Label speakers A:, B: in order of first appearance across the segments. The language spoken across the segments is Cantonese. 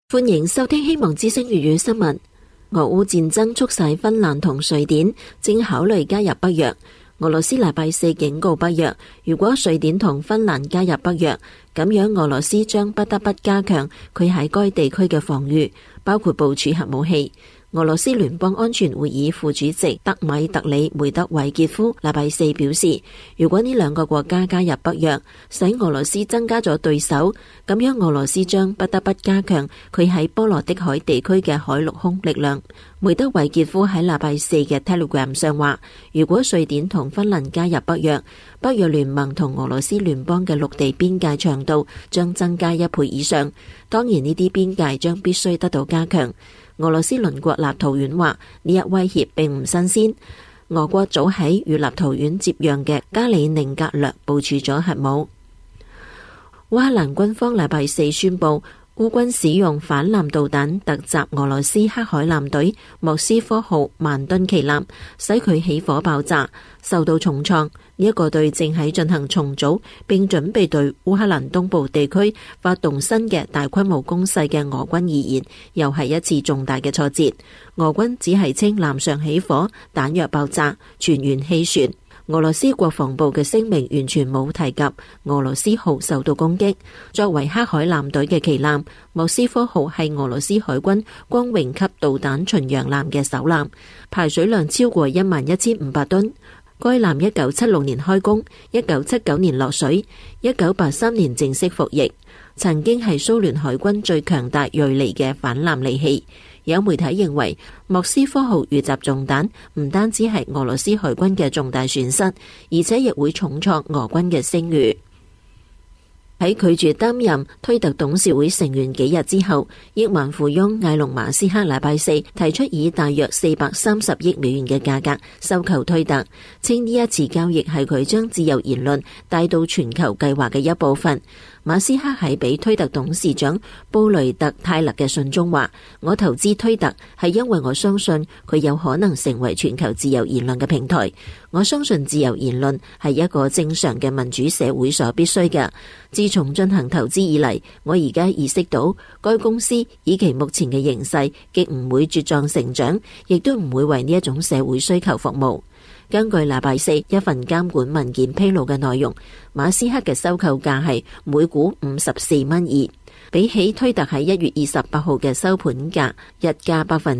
A: 歡迎收聽希望之聲粵語新聞。俄烏戰爭促使芬蘭同瑞典正考慮加入北約。俄羅斯禮拜四警告北約，如果瑞典同芬蘭加入北約，咁樣俄羅斯將不得不加強佢喺該地區嘅防禦，包括部署核武器。俄羅斯聯邦安全會議副主席德米特里梅德韋傑夫禮拜四表示，如果呢兩個國家加入北約，使俄羅斯增加咗對手，咁樣俄羅斯將不得不加強佢喺波羅的海地區嘅海陸空力量。梅德韋傑夫喺禮拜四嘅 Telegram 上話，如果瑞典同芬蘭加入北約，北約聯盟同俄羅斯聯邦嘅陸地邊界長度將增加1倍以上。當然呢啲邊界將必須得到加強。俄羅斯鄰國立陶宛話，呢一威脅並唔新鮮。俄國早喺與立陶宛接壤嘅加里寧格勒部署咗核武。烏克蘭軍方禮拜四宣布，烏軍使用反艦導彈突襲俄羅斯黑海艦隊莫斯科號萬噸旗艦，使佢起火爆炸，受到重創。呢一個對正喺進行重組並準備對烏克蘭東部地區發動新嘅大規模攻勢嘅俄軍而言，又係一次重大嘅挫折。俄軍只係稱艦上起火，彈藥爆炸，全員棄船。俄羅斯國防部嘅聲明完全冇提及俄羅斯號受到攻擊。作為黑海艦隊嘅旗艦，莫斯科號係俄羅斯海軍光榮級導彈巡洋艦嘅首艦，排水量超過11500噸。該艦1976年開工，1979年落水，1983年正式服役，曾經係蘇聯海軍最強大銳利嘅反艦利器。有媒體認為，莫斯科號遇襲中彈唔單止係俄羅斯海軍嘅重大損失，而且亦會重創俄軍嘅聲譽。喺拒絕擔任推特董事會成員幾日之後，億萬富翁埃隆馬斯克禮拜四提出以大約430億美元嘅價格收購推特，稱呢一次交易係佢將自由言論帶到全球計劃嘅一部分。馬斯克喺俾推特董事長布雷特泰勒嘅信中話，我投資推特係因為我相信佢有可能成為全球自由言論嘅平台。我相信自由言論係一個正常嘅民主社會所必須嘅。自從進行投資以嚟，我而家意識到該公司以其目前嘅形勢極唔會茁壯成長，亦都唔會為呢一種社會需求服務。根據禮拜四一份監管文件披露嘅內容，馬斯克嘅收購價係每股54蚊2，比起推特喺1月28號嘅收盤價日價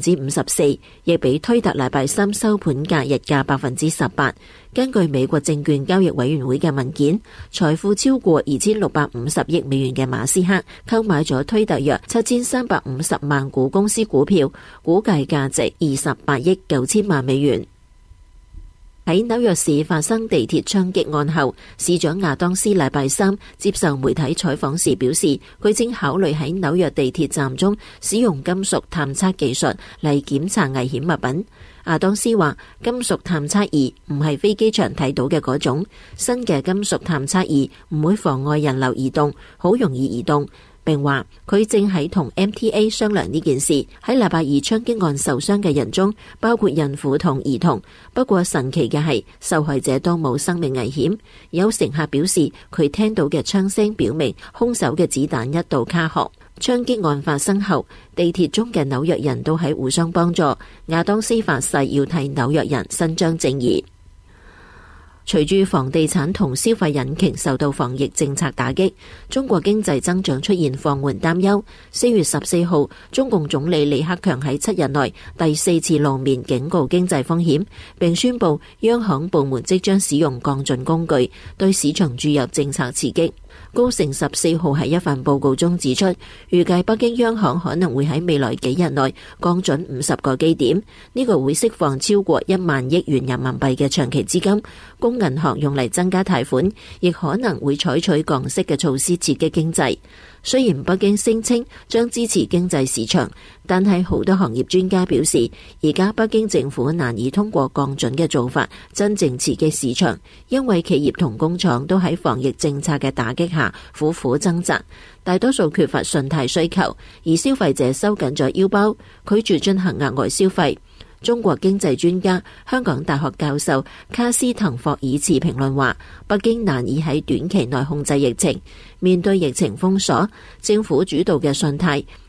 A: 54%，亦比推特禮拜三收盤價日價18%。根據美國證券交易委員會嘅文件，財富超過2650億美元嘅馬斯克購買咗推特約7350萬股公司股票，估計價值28億9千萬美元。喺紐約市發生地鐵槍擊案後，市長亞當斯禮拜三接受媒體採訪時表示，佢正考慮喺紐約地鐵站中使用金屬探測技術嚟檢查危險物品。亞當斯話，金屬探測儀唔係飛機場睇到嘅嗰種，新嘅金屬探測儀唔會妨礙人流移動，好容易移動。並話佢正喺同 MTA 商量呢件事。喺禮拜二槍擊案受傷嘅人中，包括孕婦同兒童。不過神奇嘅係，受害者都冇生命危險。有乘客表示，佢聽到嘅槍聲表明兇手嘅子彈一度卡殼。槍擊案發生後，地鐵中嘅紐約人都喺互相幫助。亞當斯發誓要替紐約人伸張正義。隨住房地產同消費引擎受到防疫政策打擊，中國經濟增長出現放緩擔憂。4月14號，中共總理李克強喺7日內第4次露面警告經濟風險，並宣布央行部門即將使用降準工具對市場注入政策刺激。高盛14號喺一份報告中指出，預計北京央行可能會喺未來幾日內降準50個基點，呢個會釋放超過1萬億元人民幣嘅長期資金，供銀行用嚟增加貸款，亦可能會採取降息嘅措施刺激經濟。雖然北京聲稱將支持經濟市場，但係好多行業專家表示，而家北京政府難以通過降準嘅做法真正刺激市場，因為企業同工廠都喺防疫政策嘅打擊下苦苦掙扎，大多數缺乏信貸需求，而消費者收緊咗腰包，拒絕進行額外消費。中國經濟專家、香港大學教授卡斯滕霍爾茨評論話，北京難以喺短期內控制疫情，面對疫情封鎖，政府主導嘅信貸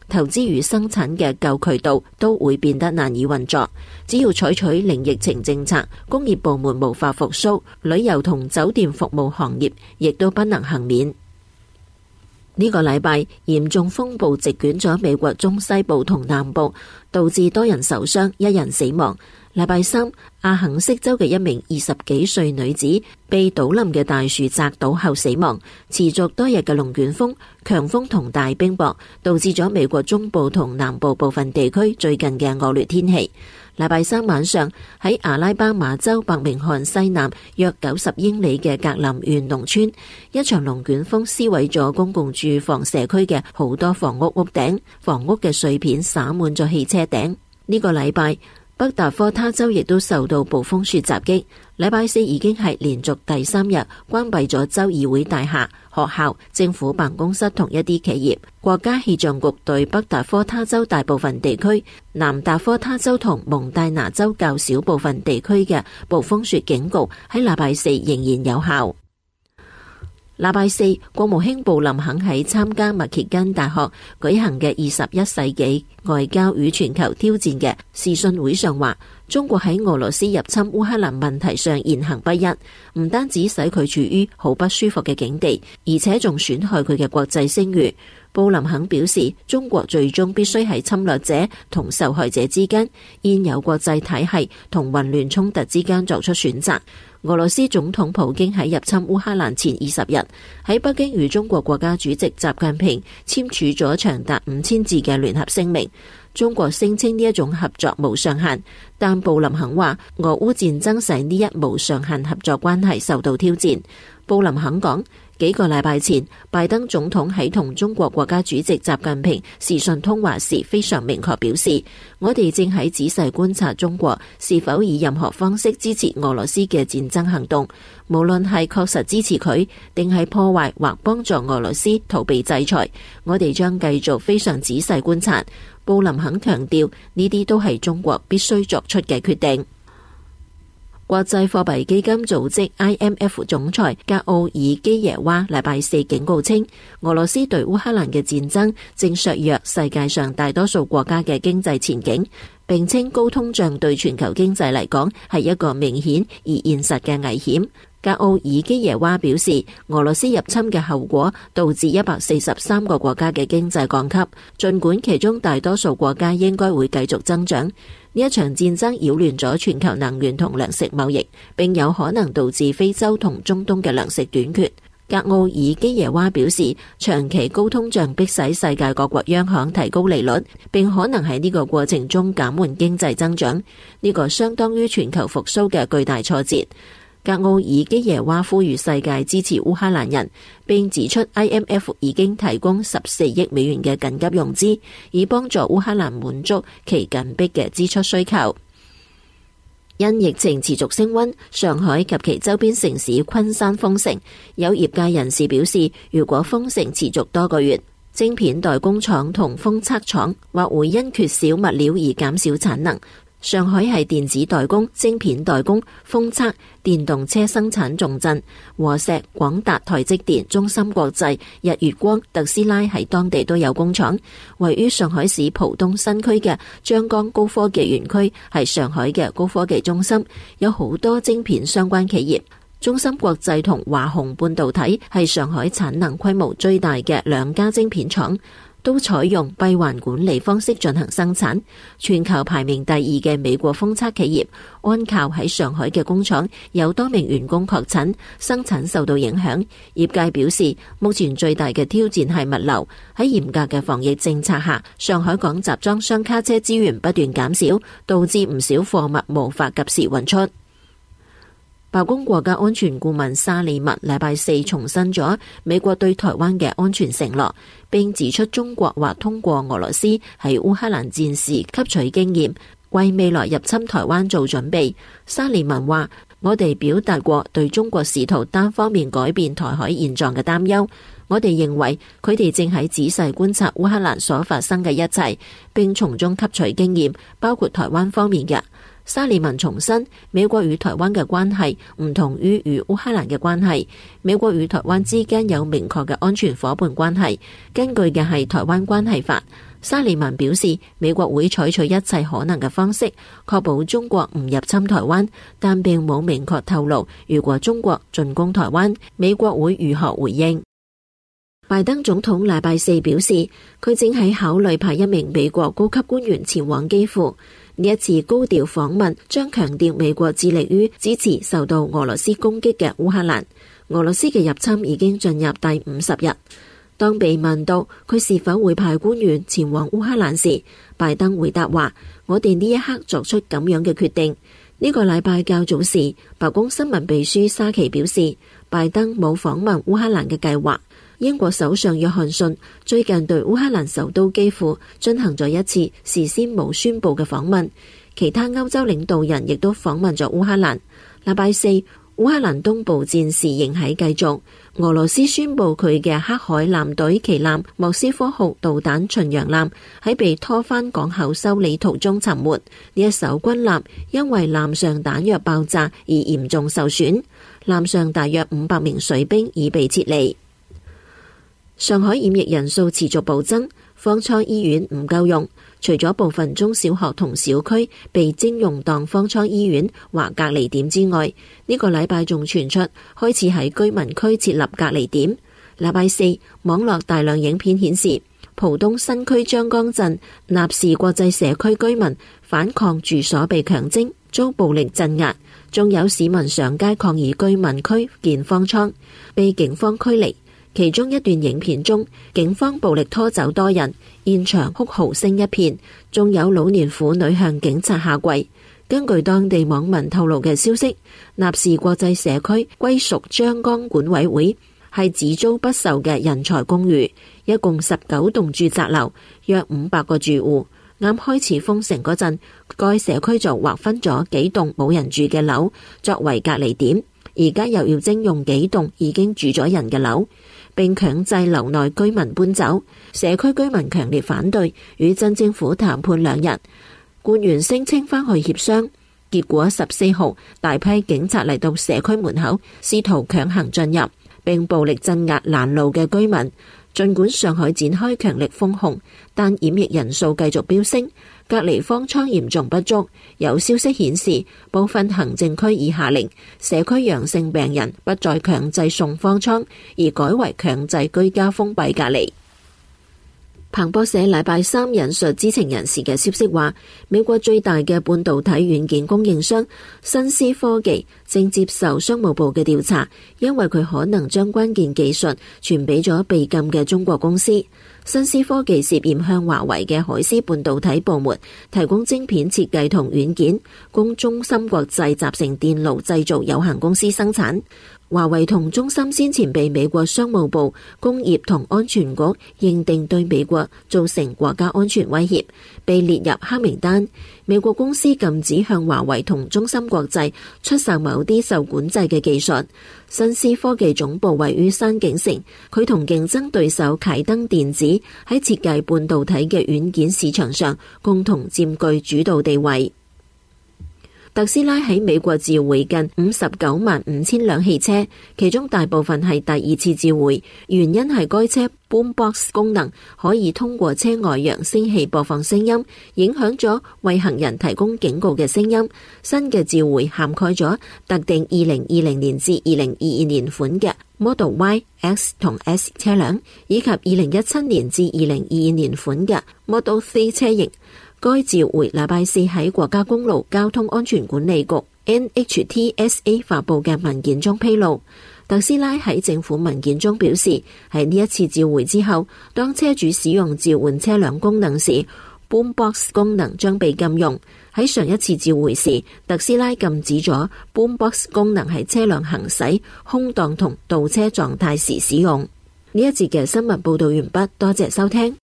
A: 投資與生產嘅舊渠道都會變得難以運作。只要採取零疫情政策，工業部門無法復甦，旅遊同酒店服務行業亦都不能幸免。呢個禮拜，嚴重風暴席捲咗美國中西部同南部，導致多人受傷，一人死亡。禮拜三，阿肯色州嘅一名20幾歲女子被倒冧嘅大樹砸倒後死亡。持續多日嘅龍捲風、強風同大冰雹，導致咗美國中部同南部部分地區最近嘅惡劣天氣。禮拜三晚上，喺阿拉巴馬州伯明翰西南約90英里嘅格林縣農村，一場龍捲風撕毀咗公共住房社區嘅好多房屋屋頂，房屋嘅碎片灑滿咗汽車頂。呢個禮拜，北達科他州亦都受到暴風雪襲擊。禮拜四已經係連續第3日關閉咗州議會大廈、學校、政府辦公室同一啲企業。國家氣象局對北達科他州大部分地區、南達科他州同蒙大拿州較少部分地區嘅暴風雪警告喺禮拜四仍然有效。禮拜四，國務卿布林肯喺參加密歇根大學舉行嘅21世紀外交與全球挑戰嘅視訊會上話，中國喺俄羅斯入侵烏克蘭問題上言行不一，唔單止使佢處於好不舒服嘅境地，而且仲損害佢嘅國際聲譽。布林肯表示，中國最終必須喺侵略者同受害者之間、現有國際體系同混亂衝突之間作出選擇。俄羅斯總統普京喺入侵烏克蘭前20日喺北京與中國國家主席習近平簽署咗長達5000字嘅聯合聲明。中國聲稱呢一種合作無上限，但布林肯話俄烏戰爭使呢一無上限合作關係受到挑戰。布林肯講，幾個禮拜前，拜登總統喺同中國國家主席習近平視訊通話時非常明確表示，我哋正喺仔細觀察中國是否以任何方式支持俄羅斯嘅戰爭行動，無論係確實支持佢，定係破壞或幫助俄羅斯逃避制裁，我哋將繼續非常仔細觀察。布林肯強調，呢啲都係中國必須作出嘅決定。國際貨幣基金組織 IMF 總裁格奧爾基耶娃禮拜四警告稱，俄羅斯對烏克蘭嘅戰爭正削弱世界上大多數國家嘅經濟前景，並稱高通脹對全球經濟嚟講係一個明顯而現實嘅危險。格奧爾基耶娃表示，俄羅斯入侵嘅後果導致143個國家嘅經濟降級，儘管其中大多數國家應該會繼續增長。呢一場戰爭擾亂咗全球能源同糧食貿易，並有可能導致非洲同中東嘅糧食短缺。格奧爾基耶娃表示，長期高通脹迫使世界各國央行提高利率，並可能喺呢個過程中減緩經濟增長。呢個相當於全球復甦嘅巨大挫折。格奧爾基耶娃呼籲世界支持烏克蘭人，並指出 IMF 已經提供14億美元嘅緊急融資，以幫助烏克蘭滿足其緊迫嘅支出需求。因疫情持續升溫，上海及其周邊城市昆山封城。有業界人士表示，如果封城持續多個月，晶片代工廠同封測廠或會因缺少物料而減少產能。上海係電子代工、晶片代工、封測、電動車生產重鎮，和碩、廣達、台積電、中芯國際、日月光、特斯拉喺當地都有工廠。位於上海市浦東新區嘅張江高科技園區係上海嘅高科技中心，有好多晶片相關企業。中芯國際同華虹半導體係上海產能規模最大嘅兩家晶片廠，都採用閉環管理方式進行生產。全球排名第2嘅美國封測企業安靠喺上海嘅工廠有多名員工確診，生產受到影響。業界表示，目前最大嘅挑戰係物流。喺嚴格嘅防疫政策下，上海港集裝箱卡車資源不斷減少，導致唔少貨物無法及時運出。白宮國家安全顧問沙利文禮拜四重申咗美國對台灣嘅安全承諾，並指出中國或通過俄羅斯喺烏克蘭戰事吸取經驗，為未來入侵台灣做準備。沙利文話：我哋表達過對中國試圖單方面改變台海現狀嘅擔憂，我哋認為佢哋正喺仔細觀察烏克蘭所發生嘅一切，並從中吸取經驗，包括台灣方面嘅。沙利文重申，美國與台灣嘅關係唔同於與烏克蘭嘅關係。美國與台灣之間有明確嘅安全夥伴關係，根據嘅係台灣關係法。 沙利文表示，美國會採取一切可能嘅方式，確保中國唔入侵台灣，但並冇明確透露如果中國進攻台灣，美國會如何回應。拜登總統禮拜四表示，佢正喺考慮派一名美國高級官員前往基輔。呢一次高調訪問將強調美國致力於支持受到俄羅斯攻擊嘅烏克蘭。俄羅斯嘅入侵已經進入第50日。當被問到佢是否會派官員前往烏克蘭時，拜登回答話：我哋呢一刻作出咁樣嘅決定。呢個禮拜較早時，白宮新聞秘書沙奇表示，拜登冇訪問烏克蘭嘅計劃。英國首相約翰遜最近對烏克蘭首都基輔進行咗一次事先冇宣佈嘅訪問，其他歐洲領導人亦都訪問咗烏克蘭。禮拜四，烏克蘭東部戰事仍喺繼續。俄羅斯宣布佢嘅黑海艦隊旗艦莫斯科號導彈巡洋艦喺被拖返港口修理途中沉沒，呢一艘軍艦因為艦上彈藥爆炸而嚴重受損，艦上大約500名水兵已被撤離。上海染疫人數持續暴增，方艙醫院唔夠用，除咗部分中小學同小區被徵用當方艙醫院或隔離點之外，呢個禮拜仲傳出開始喺居民區設立隔離點。禮拜四，網絡大量影片顯示，浦東新區張江鎮納士國際社區居民反抗住所被強徵，遭暴力鎮壓，仲有市民上街抗議居民區建方艙，被警方驅離。其中一段影片中，警方暴力拖走多人，現場哭嚎聲一片，仲有老年婦女向警察下跪。根據當地網民透露嘅消息，納士國際社區歸屬張江管委會，係只租不售嘅人才公寓，一共19棟住宅樓，約500個住戶。啱開始封城嗰陣，該社區就劃分咗幾棟冇人住嘅樓作為隔離點，而家又要徵用幾棟已經住咗人嘅樓，並強制樓內居民搬走。社區居民強烈反對，與鎮政府談判2日，官員聲稱返去協商，結果14號大批警察嚟到社區門口，試圖強行進入並暴力鎮壓攔路嘅居民。儘管上海展開強力封控，但染疫人數繼續飆升，隔離方艙嚴重不足。有消息顯示，部分行政區已下令社區陽性病人不再強制送方艙，而改為強制居家封閉隔離。彭博社禮拜三引述知情人士嘅消息話，美國最大嘅半導體軟件供應商新思科技正接受商務部嘅調查，因為佢可能將關鍵技術傳俾咗被禁嘅中國公司。新思科技涉嫌向華為嘅海思半導體部門提供晶片設計同軟件，供中芯國際集成電路製造有限公司生產。華為同中芯先前被美國商務部工業同安全局認定對美國造成國家安全威脅，被列入黑名單。美國公司禁止向華為同中芯國際出售某啲受管制嘅技術。新思科技總部位於山景城，佢同競爭對手啟登電子喺設計半導體嘅軟件市場上共同佔據主導地位。特斯拉喺美國召回近59.5千輛汽車，其中大部分係第二次召回，原因係該車 Boombox 功能可以通過車外揚聲器播放聲音，影響咗為行人提供警告嘅聲音。新嘅召回涵蓋咗特定2020年至2022年款嘅 Model Y、X 同 S 車輛，以及2017年至2022年款嘅 Model 3車型。該召回禮拜四喺國家公路交通安全管理局 NHTSA 發佈嘅文件中披露，特斯拉喺政府文件中表示，喺呢一次召回之後，當車主使用召喚車輛功能時， Boombox 功能將被禁用。喺上一次召回時，特斯拉禁止咗 Boombox 功能喺車輛行駛、空檔同倒車狀態時使用。呢一節嘅新聞報道完畢，多謝收聽。